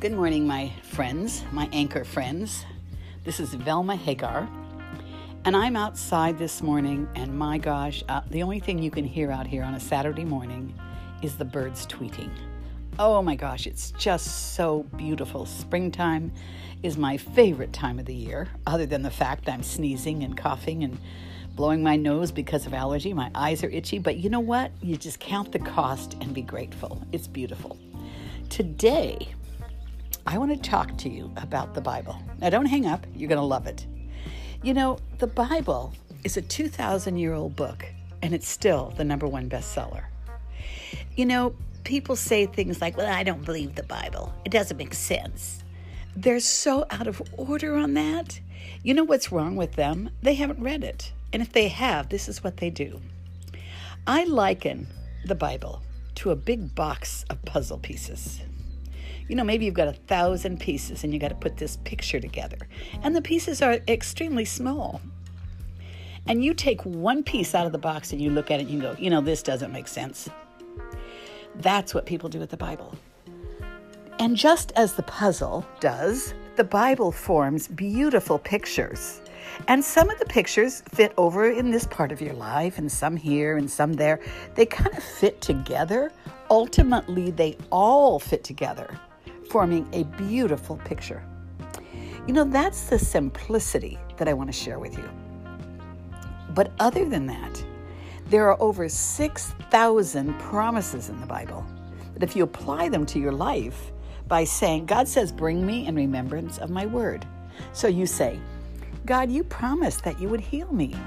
Good morning, my friends, my anchor friends. This is Velma Hagar, and I'm outside this morning, and my gosh, the only thing you can hear out here on a Saturday morning is the birds tweeting. Oh my gosh, it's just so beautiful. Springtime is my favorite time of the year, other than the fact I'm sneezing and coughing and blowing my nose because of allergy. My eyes are itchy, but you know what? You just count the cost and be grateful. It's beautiful. Today, I want to talk to you about the Bible. Now, don't hang up. You're going to love it. You know, the Bible is a 2,000-year-old book, and it's still the number one bestseller. You know, people say things like, well, I don't believe the Bible. It doesn't make sense. They're so out of order on that. You know what's wrong with them? They haven't read it. And if they have, this is what they do. I liken the Bible to a big box of puzzle pieces. You know, maybe you've got 1,000 pieces and you got to put this picture together. And the pieces are extremely small. And you take one piece out of the box and you look at it and you go, you know, this doesn't make sense. That's what people do with the Bible. And just as the puzzle does, the Bible forms beautiful pictures. And some of the pictures fit over in this part of your life, and some here and some there. They kind of fit together. Ultimately, they all fit together, forming a beautiful picture. You know, that's the simplicity that I want to share with you. But other than that, there are over 6,000 promises in the Bible that if you apply them to your life by saying, God says, bring me in remembrance of my word. So you say, God, you promised that you would heal me.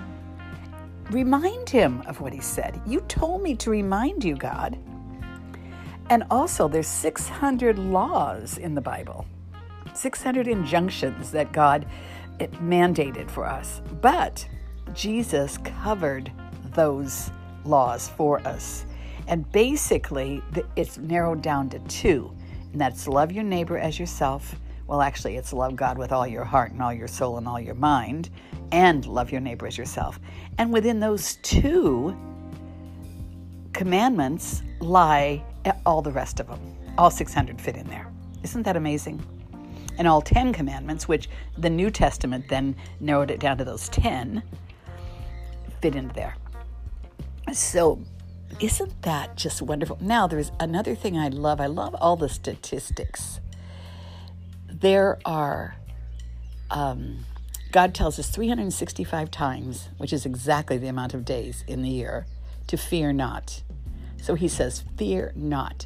Remind him of what he said. You told me to remind you, God. And also, there's 600 laws in the Bible, 600 injunctions that God mandated for us. But Jesus covered those laws for us. And basically, it's narrowed down to two, and that's love your neighbor as yourself. Well, actually, it's love God with all your heart and all your soul and all your mind, and love your neighbor as yourself. And within those two commandments lie all the rest of them. All 600 fit in there. Isn't that amazing? And all 10 commandments, which the New Testament then narrowed it down to those 10, fit into there. So isn't that just wonderful? Now, there's another thing I love. I love all the statistics. There are, God tells us 365 times, which is exactly the amount of days in the year, to fear not. So he says, fear not,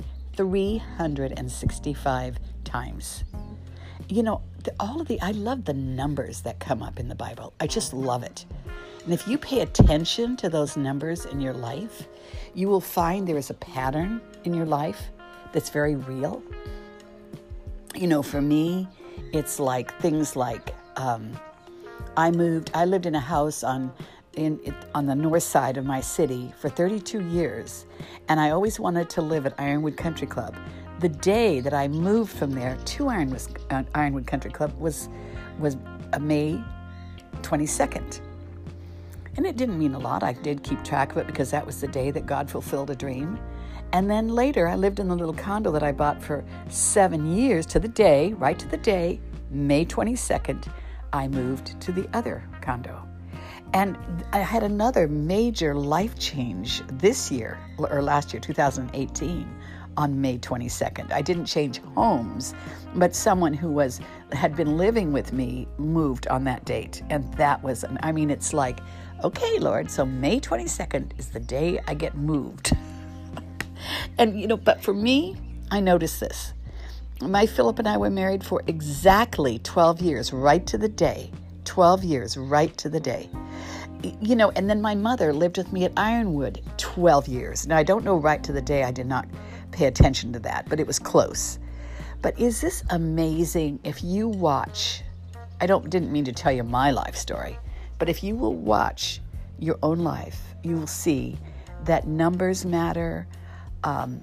365 times. You know, I love the numbers that come up in the Bible. I just love it. And if you pay attention to those numbers in your life, you will find there is a pattern in your life that's very real. You know, for me, it's like things like I lived in a house on the north side of my city for 32 years, and I always wanted to live at Ironwood Country Club. The day that I moved from there to Ironwood Country Club was May 22nd. And it didn't mean a lot. I did keep track of it because that was the day that God fulfilled a dream. And then later, I lived in the little condo that I bought for 7 years to the day, right to the day, May 22nd, I moved to the other condo. And I had another major life change this year, or last year, 2018, on May 22nd. I didn't change homes, but someone who had been living with me moved on that date. And that was, it's like, okay, Lord, so May 22nd is the day I get moved. And, you know, but for me, I noticed this. Philip and I were married for exactly 12 years, right to the day. 12 years, right to the day. You know, and then my mother lived with me at Ironwood 12 years. Now, I don't know right to the day. I did not pay attention to that, but it was close. But is this amazing? If you watch, didn't mean to tell you my life story, but if you will watch your own life, you will see that numbers matter.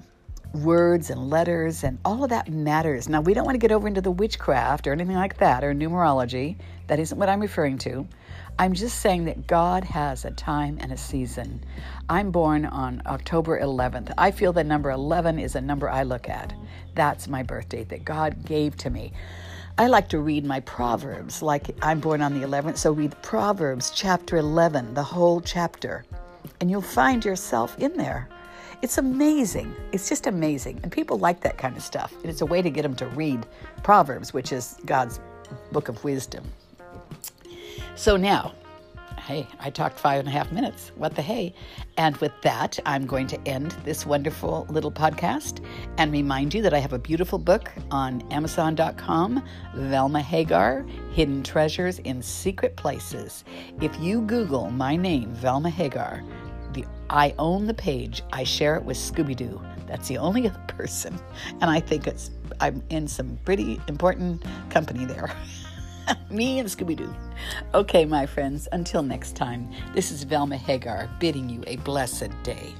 words and letters and all of that matters. Now, we don't want to get over into the witchcraft or anything like that or numerology. That isn't what I'm referring to. I'm just saying that God has a time and a season. I'm born on October 11th. I feel that number 11 is a number I look at. That's my birth date that God gave to me. I like to read my Proverbs, like I'm born on the 11th, so read Proverbs chapter 11, the whole chapter, and you'll find yourself in there. It's amazing. It's just amazing. And people like that kind of stuff. And it's a way to get them to read Proverbs, which is God's book of wisdom. So now, hey, I talked 5.5 minutes. What the hey? And with that, I'm going to end this wonderful little podcast and remind you that I have a beautiful book on Amazon.com, Velma Hagar, Hidden Treasures in Secret Places. If you Google my name, Velma Hagar, I own the page. I share it with Scooby-Doo. That's the only other person. And I think I'm in some pretty important company there. Me and Scooby-Doo. Okay, my friends, until next time, this is Velma Hagar bidding you a blessed day.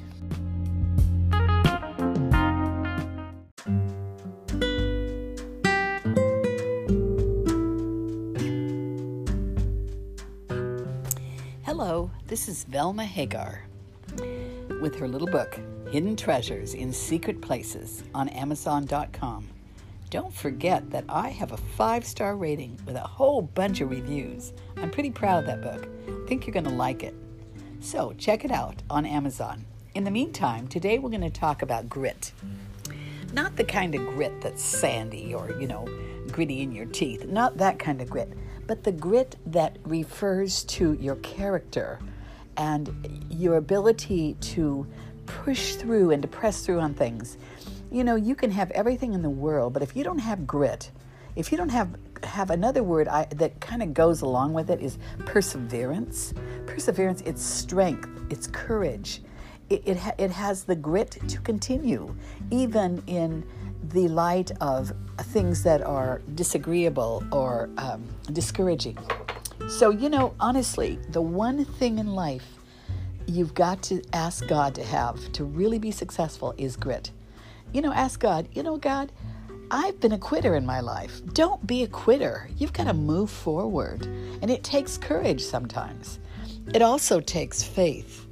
Hello, this is Velma Hagar with her little book, Hidden Treasures in Secret Places, on Amazon.com. Don't forget that I have a 5-star rating with a whole bunch of reviews. I'm pretty proud of that book. I think you're going to like it. So check it out on Amazon. In the meantime, today we're going to talk about grit. Not the kind of grit that's sandy or, gritty in your teeth. Not that kind of grit. But the grit that refers to your character and your ability to push through and to press through on things. You can have everything in the world, but if you don't have grit, if you don't have another word that kind of goes along with it is perseverance. Perseverance, it's strength, it's courage. It has the grit to continue, even in the light of things that are disagreeable or discouraging. So, honestly, the one thing in life you've got to ask God to have to really be successful is grit. Ask God, God, I've been a quitter in my life. Don't be a quitter. You've got to move forward. And it takes courage sometimes. It also takes faith.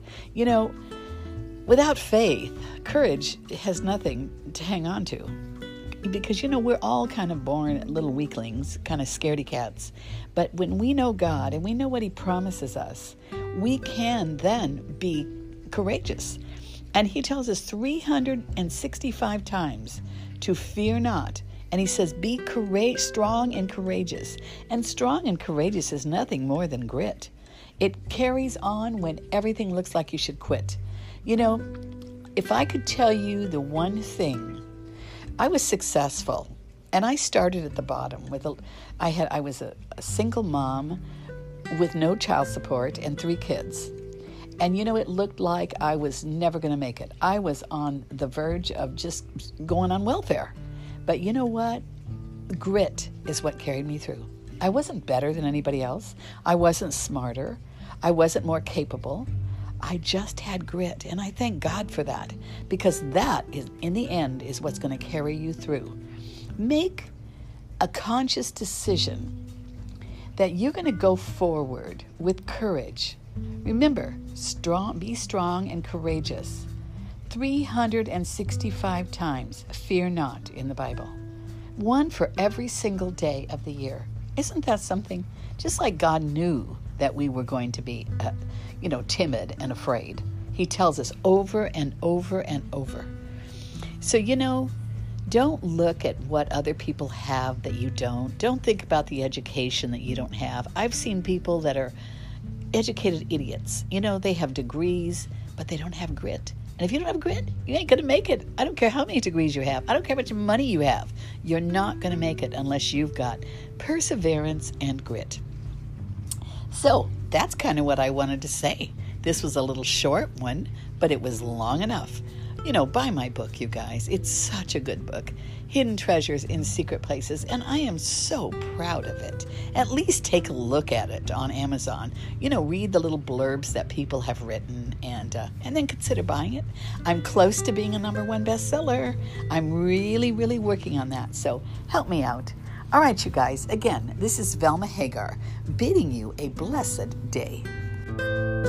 Without faith, courage has nothing to hang on to. Because, we're all kind of born little weaklings, kind of scaredy cats. But when we know God and we know what He promises us, we can then be courageous. And He tells us 365 times to fear not. And He says, be strong and courageous. And strong and courageous is nothing more than grit. It carries on when everything looks like you should quit. If I could tell you the one thing, I was successful. And I started at the bottom. I was a single mom with no child support and 3 kids. And, it looked like I was never going to make it. I was on the verge of just going on welfare. But you know what? Grit is what carried me through. I wasn't better than anybody else. I wasn't smarter. I wasn't more capable. I just had grit. And I thank God for that. Because that, in the end, is what's going to carry you through. Make a conscious decision that you're going to go forward with courage. Remember, be strong and courageous. 365 times, fear not in the Bible. 1 for every single day of the year. Isn't that something? Just like God knew that we were going to be, timid and afraid. He tells us over and over and over. So, don't look at what other people have that you don't. Don't think about the education that you don't have. I've seen people that are educated idiots. They have degrees, but they don't have grit. And if you don't have grit, you ain't going to make it. I don't care how many degrees you have. I don't care how much money you have. You're not going to make it unless you've got perseverance and grit. So that's kind of what I wanted to say. This was a little short one, but it was long enough. Buy my book, you guys. It's such a good book. Hidden Treasures in Secret Places, and I am so proud of it. At least take a look at it on Amazon. Read the little blurbs that people have written, and then consider buying it. I'm close to being a #1 bestseller. I'm really, really working on that, so help me out. All right, you guys, again, this is Velma Hagar bidding you a blessed day.